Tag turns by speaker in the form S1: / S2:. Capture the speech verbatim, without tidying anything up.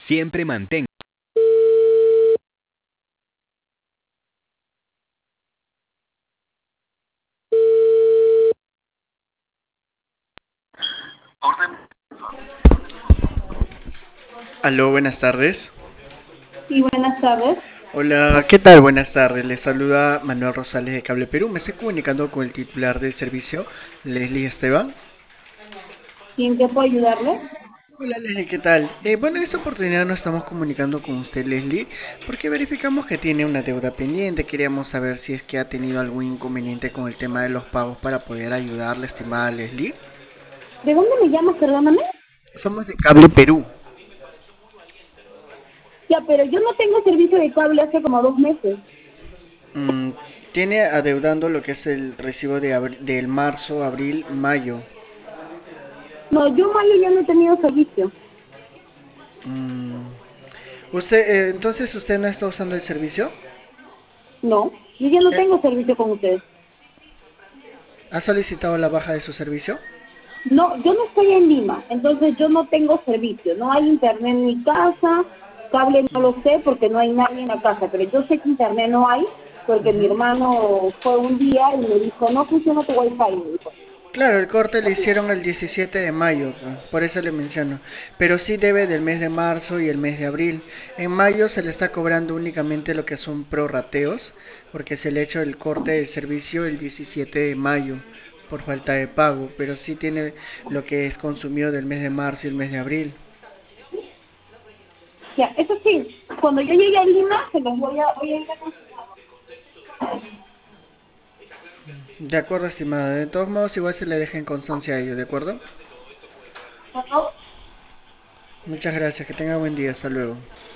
S1: Siempre mantén.
S2: Aló, buenas tardes.
S3: Sí, buenas tardes.
S2: Hola, ¿qué tal? Buenas tardes. Les saluda Manuel Rosales de Cable Perú. Me estoy comunicando con el titular del servicio, Leslie Esteban.
S3: ¿Sí, en qué puedo ayudarle?
S2: Hola Leslie, ¿qué tal? Eh, bueno, en esta oportunidad nos estamos comunicando con usted, Leslie, porque verificamos que tiene una deuda pendiente. Queríamos saber si es que ha tenido algún inconveniente con el tema de los pagos para poder ayudarle, estimada Leslie.
S3: ¿De dónde me llamas, perdóname?
S2: Somos de Cable Perú.
S3: Ya, pero yo no tengo servicio de cable hace como dos meses.
S2: Mm, tiene adeudando lo que es el recibo de abri- del marzo, abril, mayo.
S3: No, yo mayo ya no he tenido servicio.
S2: Mm, Usted, eh, entonces usted no está usando el servicio.
S3: No, yo ya no
S2: Eh,
S3: tengo servicio con ustedes.
S2: ¿Ha solicitado la baja de su servicio?
S3: No, yo no estoy en Lima, entonces yo no tengo servicio. No hay internet en mi casa, cable no lo sé porque no hay nadie en la casa, pero yo sé que internet no hay porque mi
S2: Ujú.
S3: hermano fue un día y me dijo, no funciona tu wifi, me dijo.
S2: Claro, el corte le
S3: Así.
S2: hicieron el diecisiete de mayo, pues, por eso le menciono. Pero sí debe del mes de marzo y el mes de abril. En mayo se le está cobrando únicamente lo que son prorrateos, porque se le ha hecho el corte del servicio el diecisiete de mayo por falta de pago, pero sí tiene lo que es consumido del mes de marzo y el mes de abril.
S3: Ya, eso sí, cuando yo llegue a Lima, se los voy a, voy a ir a consultar.
S2: De acuerdo, estimado. De todos modos, igual se le deja en constancia a ello, ¿de acuerdo?
S3: ¿No?
S2: Muchas gracias, que tenga buen día, hasta luego.